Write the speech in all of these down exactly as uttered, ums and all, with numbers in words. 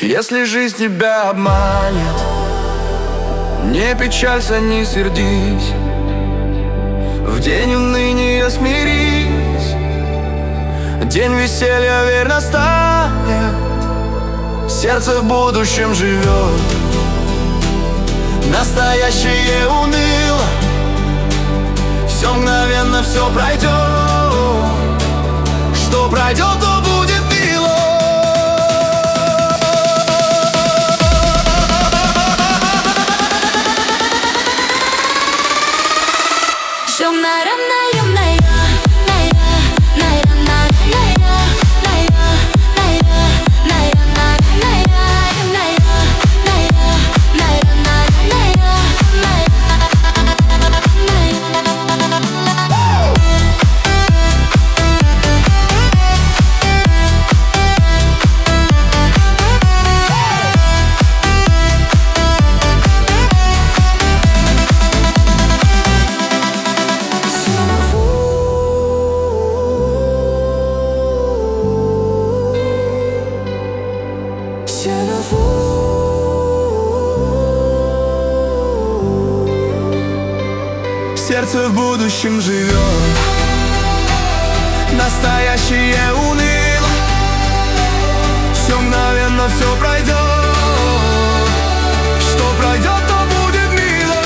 Если жизнь тебя обманет, не печалься, не сердись, в день уныния смирись. День веселья верно станет, сердце в будущем живет. Настоящее уныло, все мгновенно, все пройдет. Что пройдет, то будет мило. Сердце в будущем живет. Настоящее уныло, все мгновенно, все пройдет. Что пройдет, то будет мило.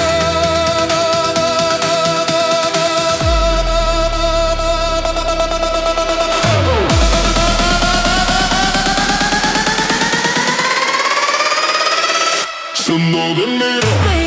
Все много мира.